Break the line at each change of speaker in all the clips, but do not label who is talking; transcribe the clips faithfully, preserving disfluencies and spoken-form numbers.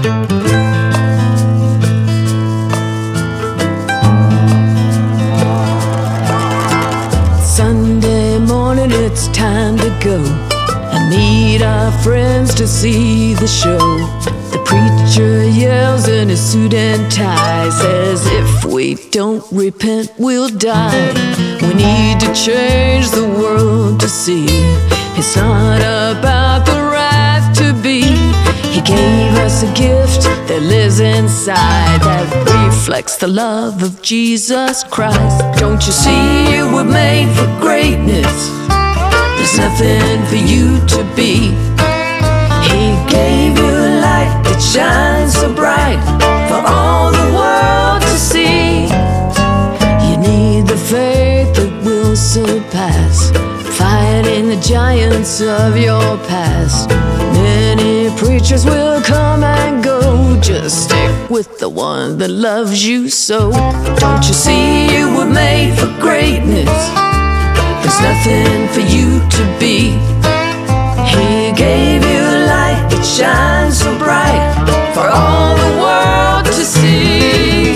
Sunday morning, it's time to go and meet our friends to see the show. The preacher yells in his suit and tie, says if we don't repent, we'll die. We need to change the world to see it's not about the wrath to be. He gave us a gift that lives inside, that reflects the love of Jesus Christ. Don't you see you were made for greatness? There's nothing for you to be. He gave you a light that shines so bright for all the world to see. You need the faith that will surpass, fighting the giants of your past. Many preachers will come and go, just stick with the one that loves you so. Don't you see you were made for greatness? There's nothing for you to be. He gave you a light that shines so bright for all the world to see.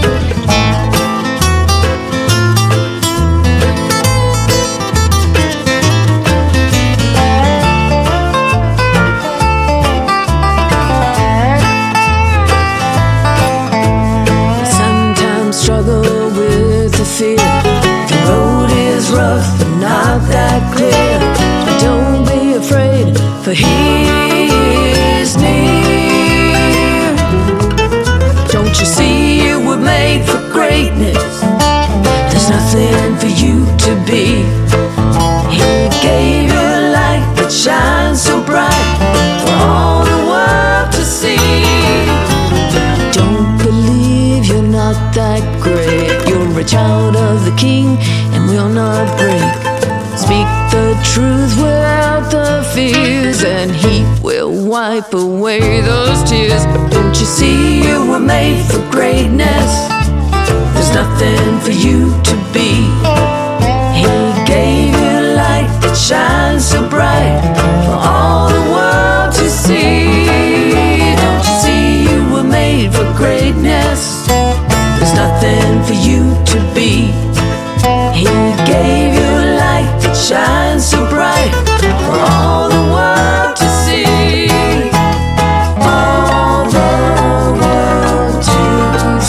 Sometimes struggle with the fear. The road is rough and not that clear. Don't be afraid, for He is near. Don't you see you were made for greatness? There's nothing for you to be. He gave you a light that shines so bright for all the world to see. Don't believe you're not that great. You're a child of the King and will not break. Speak the truth without the fears, and He will wipe away those tears. But don't you see you were made for greatness? There's nothing for you to be. He gave you a light that shines so bright for all the world to see. Don't you see you were made for greatness? There's nothing for you to be. He gave you a light that shines so bright for all the world to see. All the world to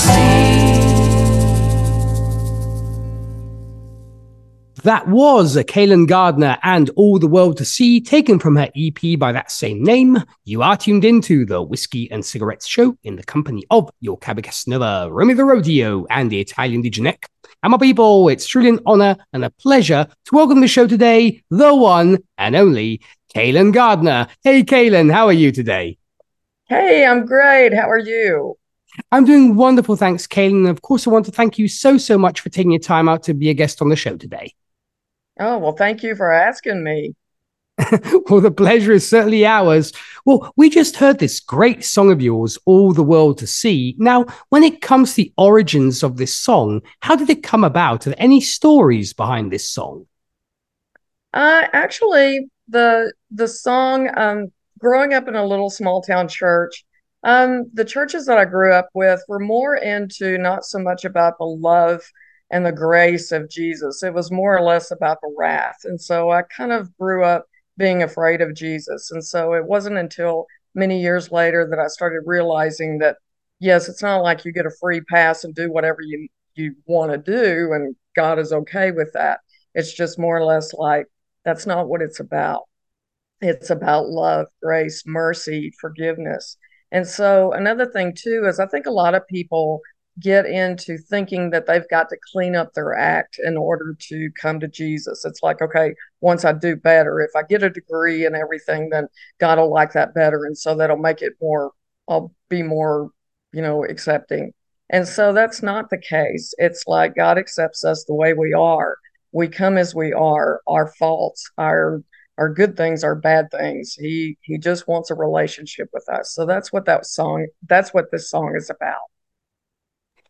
see.
That was Kaylin Gardner and All the World to See, taken from her E P by that same name. You are tuned into the Whiskey and Cigarettes Show in the company of your Cabocasnilla, Romy the Rodeo, and the Italian D J Nick. And my people, it's truly an honor and a pleasure to welcome to the show today, the one and only Kaylin Gardner. Hey, Kaylin, how are you today?
Hey, I'm great. How are you?
I'm doing wonderful, thanks, Kaylin. And of course, I want to thank you so, so much for taking your time out to be a guest on the show today.
Oh, well, thank you for asking me.
Well, the pleasure is certainly ours. Well, we just heard this great song of yours, All the World to See. Now, when it comes to the origins of this song, how did it come about? Are there any stories behind this song?
Uh, actually, the the song, um, growing up in a little small town church, um, the churches that I grew up with were more into not so much about the love and the grace of Jesus. It was more or less about the wrath. And so I kind of grew up being afraid of Jesus. And so it wasn't until many years later that I started realizing that, yes, it's not like you get a free pass and do whatever you, you want to do, and God is okay with that. It's just more or less like, that's not what it's about. It's about love, grace, mercy, forgiveness. And so another thing too is I think a lot of people get into thinking that they've got to clean up their act in order to come to Jesus. It's like, okay, once I do better, if I get a degree and everything, then God will like that better. And so that'll make it more, I'll be more, you know, accepting. And so that's not the case. It's like God accepts us the way we are. We come as we are, our faults, our our good things, our bad things. He he just wants a relationship with us. So that's what that song, that's what this song is about.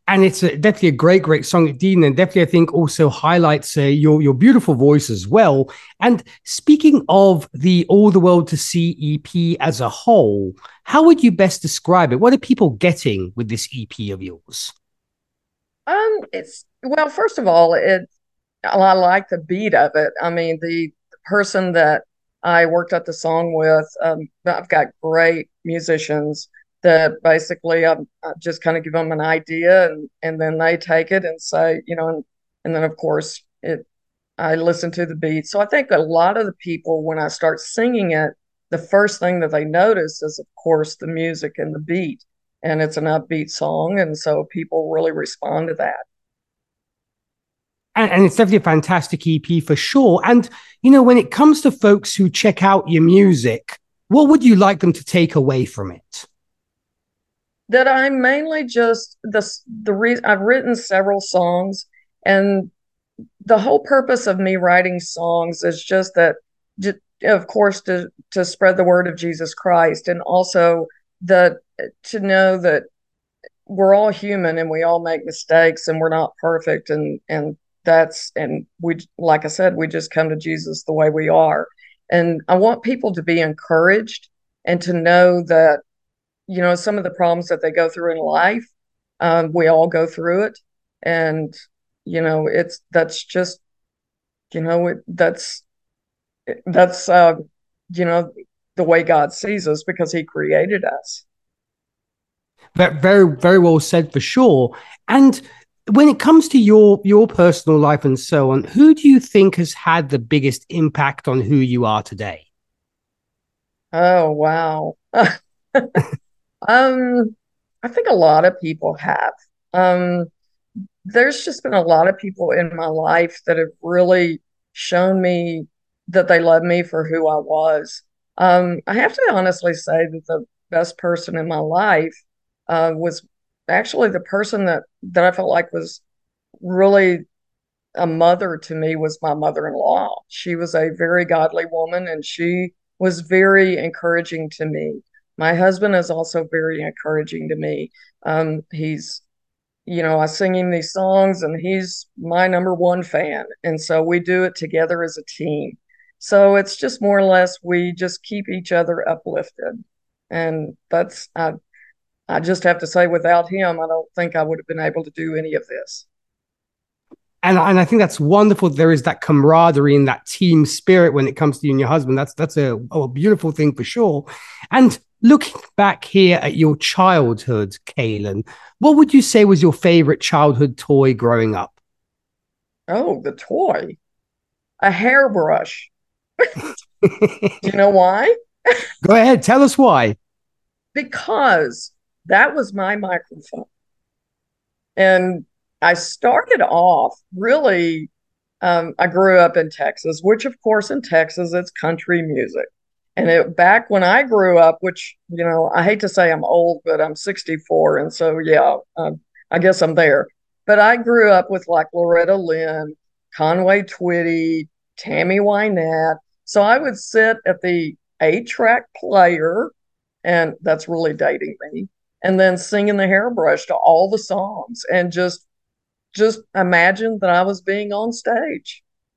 And it's a, definitely a great, great song, Dean, and definitely I think also highlights uh, your your beautiful voice as well. And speaking of the All the World to See E P as a whole, how would you best describe it? What are people getting with this E P of yours?
Um, it's well, first of all, it I like the beat of it. I mean, the person that I worked at the song with, um, I've got great musicians that basically I, I just kind of give them an idea and and then they take it and say, you know, and, and then of course it I listen to the beat. So I think a lot of the people when I start singing it, the first thing that they notice is of course the music and the beat. And it's an upbeat song, and so people really respond to that.
And, and it's definitely a fantastic E P for sure. And, you know, when it comes to folks who check out your music, what would you like them to take away from it?
That I'm mainly just the the reason I've written several songs, and the whole purpose of me writing songs is just that, of course, to to spread the word of Jesus Christ, and also the to know that we're all human and we all make mistakes and we're not perfect, and and that's and we like I said, we just come to Jesus the way we are, and I want people to be encouraged and to know that you know, some of the problems that they go through in life, um, we all go through it. And, you know, it's, that's just, you know, it, that's, that's, uh, you know, the way God sees us because he created us.
Very, very well said for sure. And when it comes to your your personal life and so on, who do you think has had the biggest impact on who you are today?
Oh, wow. Um, I think a lot of people have. Um, there's just been a lot of people in my life that have really shown me that they love me for who I was. Um, I have to honestly say that the best person in my life uh, was actually the person that that I felt like was really a mother to me was my mother-in-law. She was a very godly woman and she was very encouraging to me. My husband is also very encouraging to me. Um, he's, you know, I sing him these songs and he's my number one fan. And so we do it together as a team. So it's just more or less we just keep each other uplifted. And that's, I, I just have to say, without him, I don't think I would have been able to do any of this.
And, and I think that's wonderful. There is that camaraderie and that team spirit when it comes to you and your husband. That's that's a, a beautiful thing for sure. And looking back here at your childhood, Kaylin, what would you say was your favorite childhood toy growing up?
Oh, the toy, a hairbrush. Do you know why?
Go ahead, tell us why.
Because that was my microphone. And I started off really, um, I grew up in Texas, which of course in Texas it's country music. And it back when I grew up, which, you know, I hate to say I'm old, but I'm sixty-four. And so, yeah, um, I guess I'm there. But I grew up with like Loretta Lynn, Conway Twitty, Tammy Wynette. So I would sit at the eight track player, and that's really dating me, and then singing the hairbrush to all the songs and just just imagine that I was being on stage.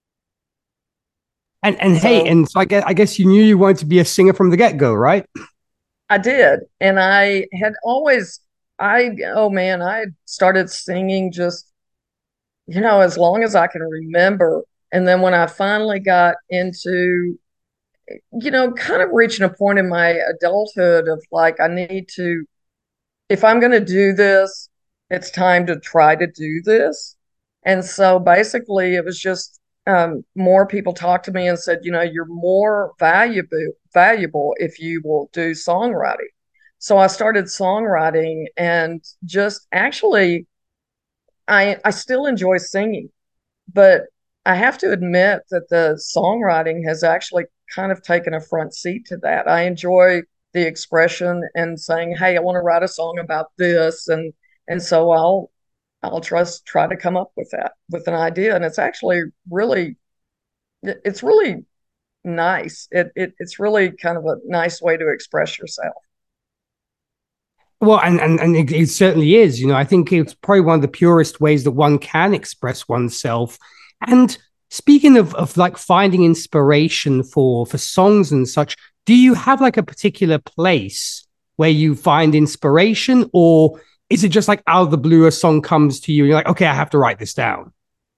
And and hey,
So
and so I guess I guess you knew you wanted to be a singer from the get go, right?
I did. And I had always, I, oh man, I had started singing just, you know, as long as I can remember. And then when I finally got into, you know, kind of reaching a point in my adulthood of like, I need to, if I'm going to do this, it's time to try to do this. And so basically, it was just um, more people talked to me and said, you know, you're more valuable valuable if you will do songwriting. So I started songwriting and just actually, I I still enjoy singing, but I have to admit that the songwriting has actually kind of taken a front seat to that. I enjoy the expression and saying, "Hey, I want to write a song about this," and and so I'll I'll trust try to come up with that with an idea, and it's actually really it's really nice. It, it it's really kind of a nice way to express yourself.
Well, and and, and it, it certainly is. You know, I think it's probably one of the purest ways that one can express oneself. And speaking of of like finding inspiration for for songs and such, do you have like a particular place where you find inspiration, or is it just like out of the blue a song comes to you and you're like, okay, I have to write this down?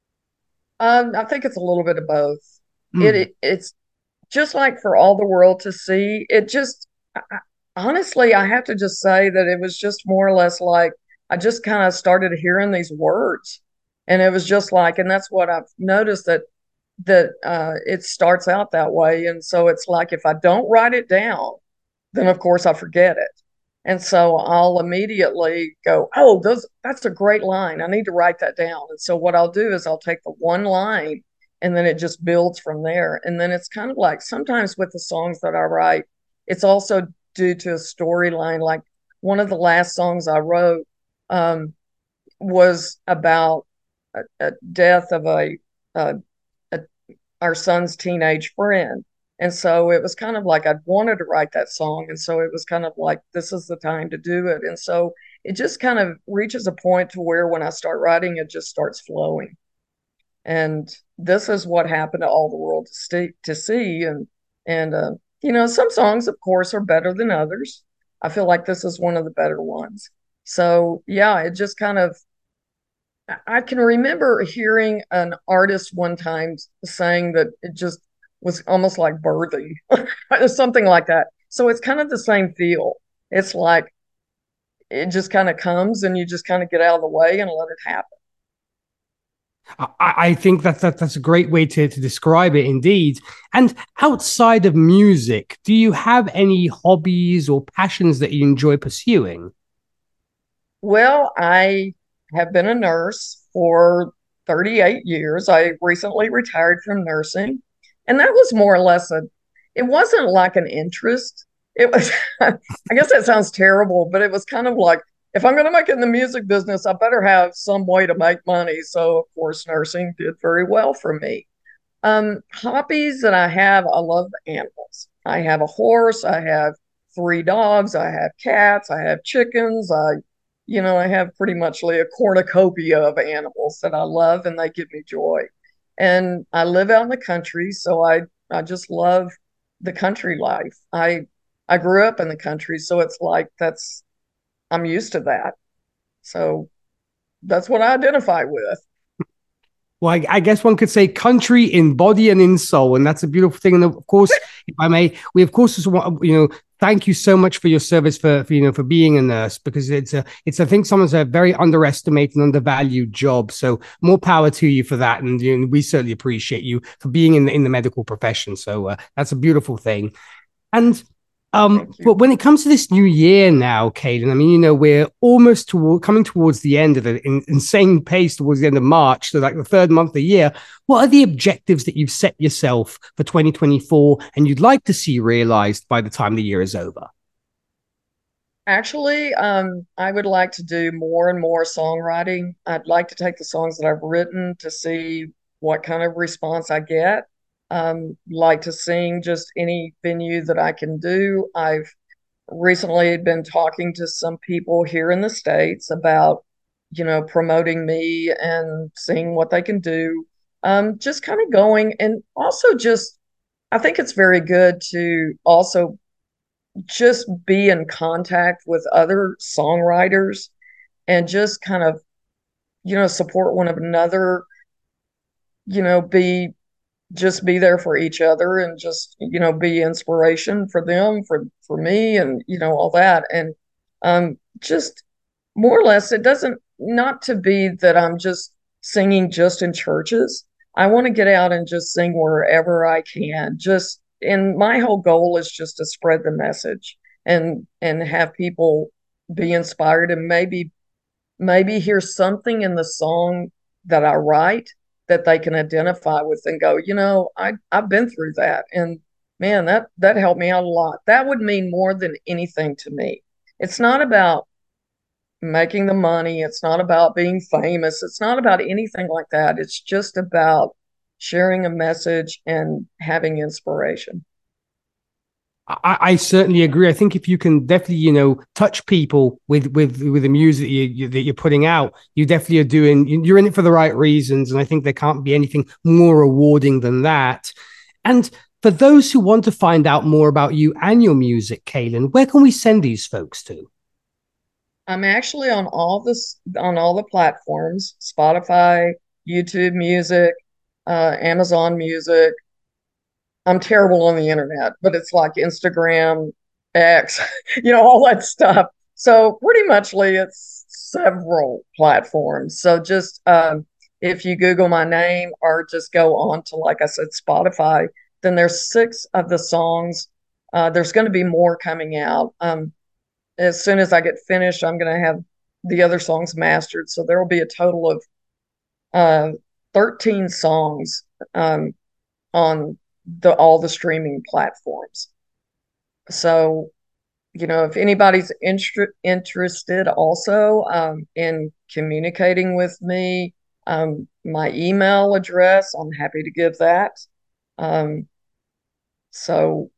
Um, I think it's a little bit of both. It,
Mm.
it it's just like for all the world to see. It just I, I- honestly, I have to just say that it was just more or less like I just kind of started hearing these words, and it was just like, and that's what I've noticed that that uh, it starts out that way, and so it's like if I don't write it down, then of course I forget it. And so I'll immediately go, oh, those that's a great line. I need to write that down. And so what I'll do is I'll take the one line and then it just builds from there. And then it's kind of like sometimes with the songs that I write, it's also due to a storyline. Like one of the last songs I wrote um, was about a, a death of a, a, a our son's teenage friend. And so it was kind of like I'd wanted to write that song. And so it was kind of like, this is the time to do it. And so it just kind of reaches a point to where when I start writing, it just starts flowing. And this is what happened to all the world to, see, to see. And, and, uh, you know, some songs, of course, are better than others. I feel like this is one of the better ones. So, yeah, it just kind of I can remember hearing an artist one time saying that it just was almost like birthing, or something like that. So it's kind of the same feel. It's like it just kind of comes and you just kind of get out of the way and let it happen.
I, I think that, that that's a great way to, to describe it indeed. And outside of music, do you have any hobbies or passions that you enjoy pursuing?
Well, I have been a nurse for thirty-eight years. I recently retired from nursing, and that was more or less a, it wasn't like an interest. It was, I guess that sounds terrible, but it was kind of like, if I'm going to make it in the music business, I better have some way to make money. So, of course, nursing did very well for me. Um, hobbies that I have, I love animals. I have a horse, I have three dogs, I have cats, I have chickens, I, you know, I have pretty much like a cornucopia of animals that I love and they give me joy. And I live out in the country, so I I just love the country life. I I grew up in the country, so it's like that's I'm used to that. So that's what I identify with.
Well, I, I guess one could say country in body and in soul, and that's a beautiful thing. And of course, if I may, we of course just want you know thank you so much for your service for, for you know for being a nurse because it's a it's I think someone's a very underestimated and undervalued job. So more power to you for that, and you know, we certainly appreciate you for being in the in the medical profession. So uh, that's a beautiful thing. And um,
Thank you.
but when it comes to this new year now, Kaylin, I mean, you know, we're almost toward, coming towards the end of the in, insane pace towards the end of March, so like the third month of the year. What are the objectives that you've set yourself for twenty twenty-four and you'd like to see realized by the time the year is over?
Actually, um, I would like to do more and more songwriting. I'd like to take the songs that I've written to see what kind of response I get. Um, like to sing just any venue that I can do. I've recently been talking to some people here in the States about, you know, promoting me and seeing what they can do. Um, just kind of going and also just, I think it's very good to also just be in contact with other songwriters and just kind of, you know, support one another, you know, be just be there for each other and just, you know, be inspiration for them, for for me and, you know, all that. And um just more or less it doesn't not to be that I'm just singing just in churches. I want to get out and just sing wherever I can. Just and my whole goal is just to spread the message and and have people be inspired and maybe maybe hear something in the song that I write that they can identify with and go, you know, I I've been through that and man, that that helped me out a lot. That would mean more than anything to me. It's not about making the money. It's not about being famous. It's not about anything like that. It's just about sharing a message and having inspiration.
I, I certainly agree. I think if you can definitely, you know, touch people with with with the music that, you, that you're putting out, you definitely are doing. You're in it for the right reasons, and I think there can't be anything more rewarding than that. And for those who want to find out more about you and your music, Kaylin, where can we send these folks to?
I'm actually on all this on all the platforms: Spotify, YouTube Music, uh, Amazon Music. I'm terrible on the internet, but it's like Instagram, X, you know, all that stuff. So pretty muchly it's several platforms. So just um, if you Google my name or just go on to, like I said, Spotify, then there's six of the songs. Uh, there's going to be more coming out. Um, as soon as I get finished, I'm going to have the other songs mastered. So there will be a total of uh, thirteen songs um, on the all the streaming platforms. So, you know, if anybody's inter- interested also um, in communicating with me, um, my email address, I'm happy to give that. Um, so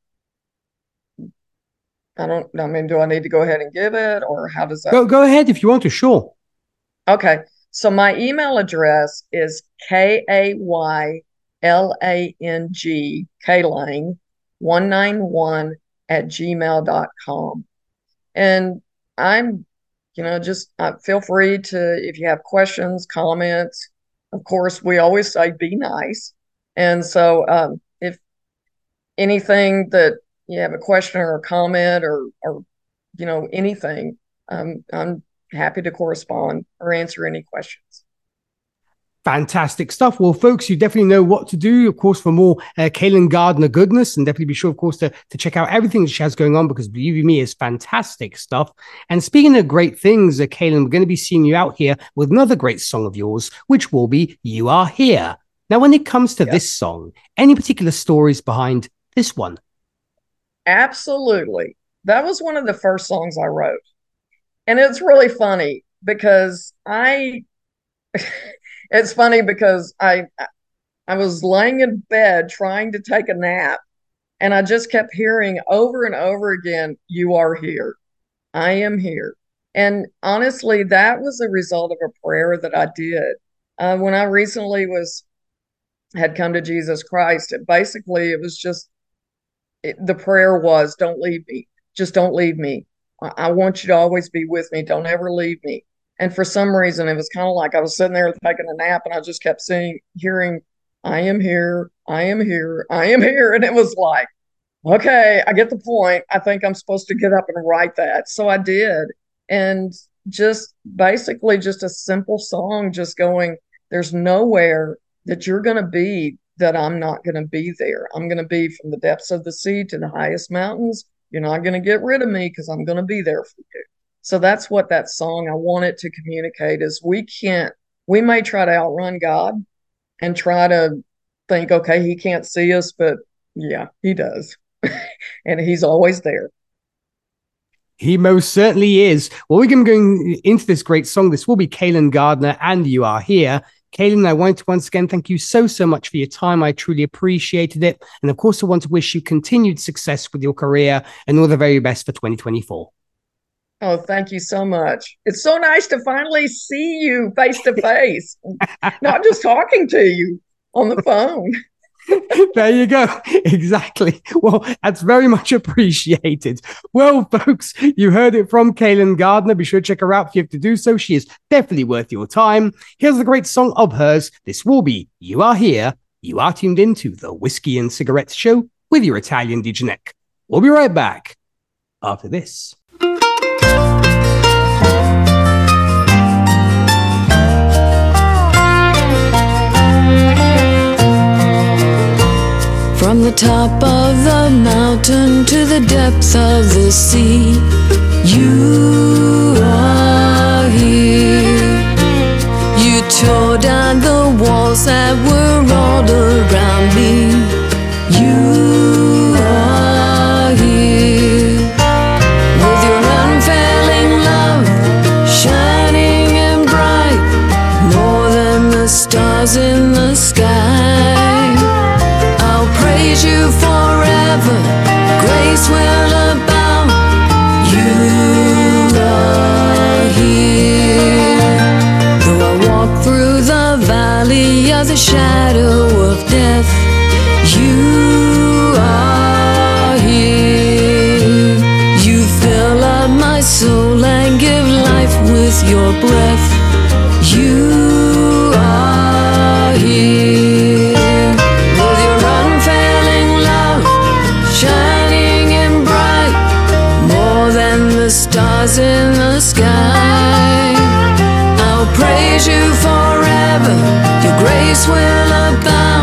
I don't, I mean, do I need to go ahead and give it, or how does that?
Go, go ahead if you want to, sure.
Okay. So my email address is K A Y L A N G, Kalang, one nine one at gmail dot com. And I'm, you know, just uh, feel free to, if you have questions, comments, of course, we always say be nice. And so um, if anything that you have a question or a comment or, or you know, anything, um, I'm happy to correspond or answer any questions.
Fantastic stuff. Well, folks, you definitely know what to do, of course, for more uh, Kaylin Gardner goodness, and definitely be sure, of course, to, to check out everything she has going on, because believe you me, it's fantastic stuff. And speaking of great things, uh, Kaylin, we're going to be seeing you out here with another great song of yours, which will be You Are Here. Now, when it comes to
Yes.
this song, any particular stories behind this one?
Absolutely. That was one of the first songs I wrote. And it's really funny because I... It's funny because I I was laying in bed trying to take a nap, and I just kept hearing over and over again, "You are here. I am here." And honestly, that was a result of a prayer that I did uh, when I recently was had come to Jesus Christ. It, basically, it was just it, the prayer was, "Don't leave me. Just don't leave me. I, I want you to always be with me. Don't ever leave me." And for some reason, it was kind of like I was sitting there taking a nap, and I just kept seeing, hearing, "I am here, I am here, I am here." And it was like, okay, I get the point. I think I'm supposed to get up and write that. So I did. And just basically just a simple song, just going, there's nowhere that you're going to be that I'm not going to be there. I'm going to be from the depths of the sea to the highest mountains. You're not going to get rid of me because I'm going to be there for you. So that's what that song, I want it to communicate, is we can't, we may try to outrun God and try to think, okay, he can't see us, but yeah, he does. And he's always there.
He most certainly is. Well, we're going to go into this great song. This will be Kaylin Gardner and You Are Here. Kaylin, I want to once again thank you so, so much for your time. I truly appreciated it. And of course, I want to wish you continued success with your career and all the very best for twenty twenty-four.
Oh, thank you so much. It's so nice to finally see you face to face, not just talking to you on the phone.
There you go. Exactly. Well, that's very much appreciated. Well, folks, you heard it from Kaylin Gardner. Be sure to check her out if you have to do so. She is definitely worth your time. Here's a great song of hers. This will be You Are Here. You are tuned into the Whiskey and Cigarettes Show with your Italian D J Nick. We'll be right back after this.
From the top of the mountain to the depths of the sea, you are here. You tore down the walls that were all around me. You are here. With your unfailing love shining and bright, more than the stars in the sky. Praise you forever, grace will a breath, you are here. With your unfailing love shining and bright, more than the stars in the sky. I'll praise you forever, your grace will abound.